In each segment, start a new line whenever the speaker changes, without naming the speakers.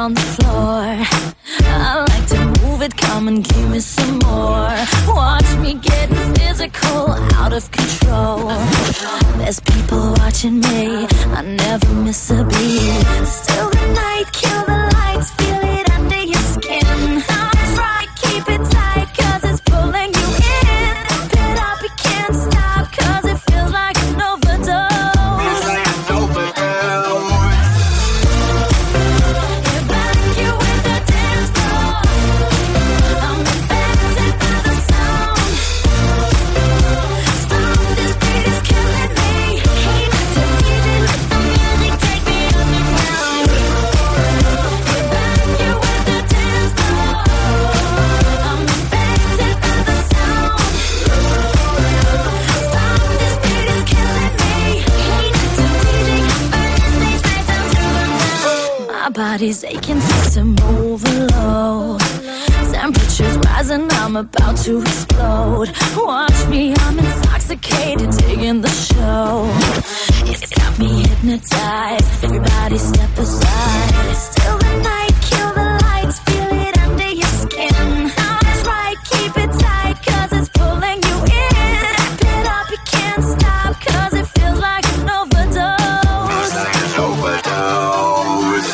on the floor. I like to move it, come and give me some more. Watch me getting physical, out of control. There's people watching me, I never miss a beat. Still the night, kill the lights, feel it under your skin. That's right, keep it tight, cause it's pulling you in. Pump it up, you can't stop, cause it feels like an overdose. Body's aching, system overload. Temperatures rising, I'm about to explode. Watch me, I'm intoxicated, digging the show. It's got me hypnotized, everybody step aside. Still the night, kill the lights, feel it under your skin. That's right, keep it tight, cause it's pulling you in. Wrap it up, you can't stop, cause it feels like an overdose. It's like an overdose.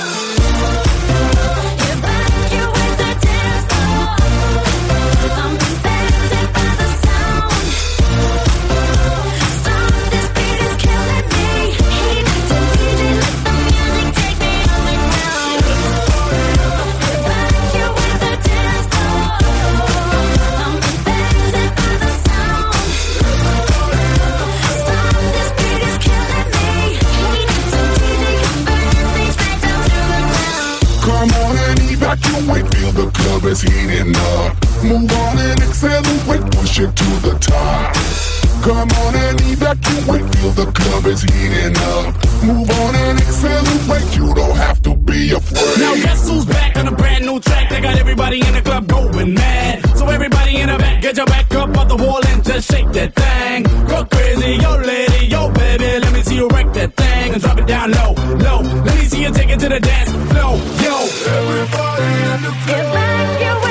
Feel the club is heating up. Move on and accelerate, push it to the top. Come on and evacuate, feel the club is heating up. Move on and accelerate, you don't have to be afraid.
Now guess who's back on a brand new track? They got everybody in the club going mad. So everybody in the back, get your back up off the wall and just shake that thing. Go crazy, yo lady, yo baby, let me see you wreck that thing and drop it down low, low. Let me see you take it to the dance floor, yo.
Everybody in the club.